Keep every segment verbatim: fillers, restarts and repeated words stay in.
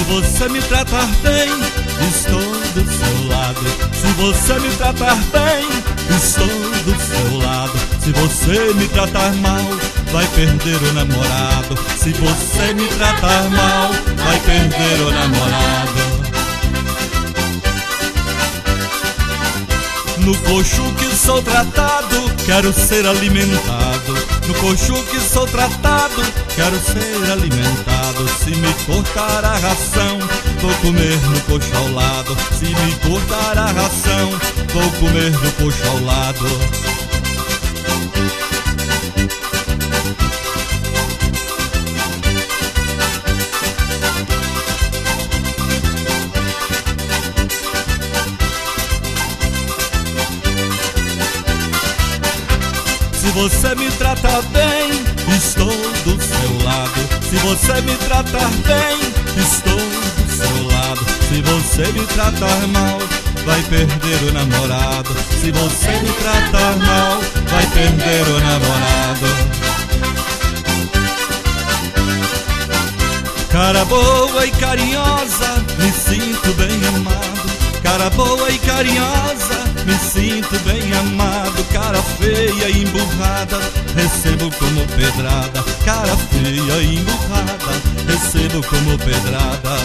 você me tratar bem, estou do seu lado. Se você me tratar bem, estou do seu lado. Se você me tratar mal, vai perder o namorado. Se você me tratar mal, vai perder o namorado. No coxo que sou tratado, quero ser alimentado. No coxo que sou tratado, quero ser alimentado. Se me cortar a ração, vou comer no coxo ao lado. Se me cortar a ração, vou comer no coxo ao lado. Se você me tratar bem, estou do seu lado. Se você me tratar bem, estou do seu lado. Se você me tratar mal, vai perder o namorado. Se você me tratar mal, vai perder o namorado. Cara boa e carinhosa, me sinto bem amado. Cara boa e carinhosa, me sinto bem amado. Cara feia e emburrada, recebo como pedrada. Cara feia e emburrada, recebo como pedrada.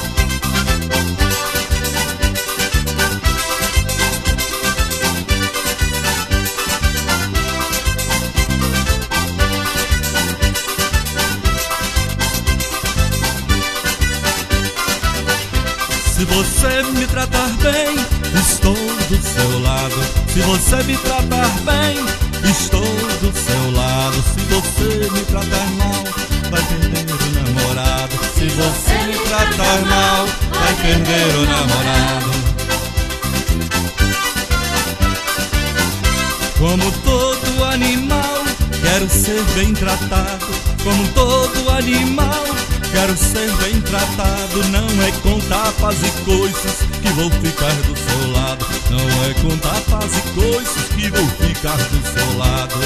Se você me tratar bem, estou do seu lado. Se você me tratar bem, estou do seu lado. Se você me tratar mal, vai perder o namorado. Se você me tratar mal, vai perder o namorado. Como todo animal, quero ser bem tratado. Como todo animal, quero ser bem tratado. Não é com tapas e coices que vou ficar do seu lado. Não é com tapas e coices que vou ficar do seu lado.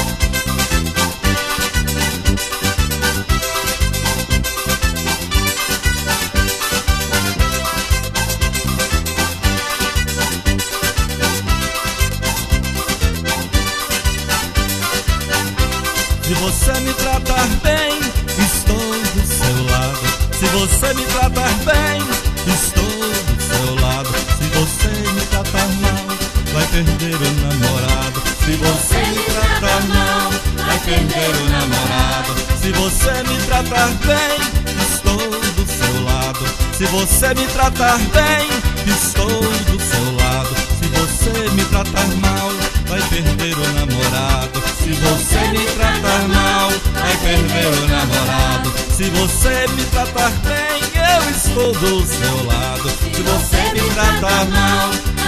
Se você me tratar bem, estou do seu lado. Se você me tratar bem, estou do seu lado. Se você me tratar mal, vai perder o namorado. Se você me tratar mal, vai perder o namorado. Se você me tratar bem, estou do seu lado. Se você me tratar bem, estou do seu lado. Se você me tratar mal, vai perder o namorado. Se você me tratar mal, vai perder o namorado. Se você me tratar bem, eu estou do seu lado. Se você me tratar mal,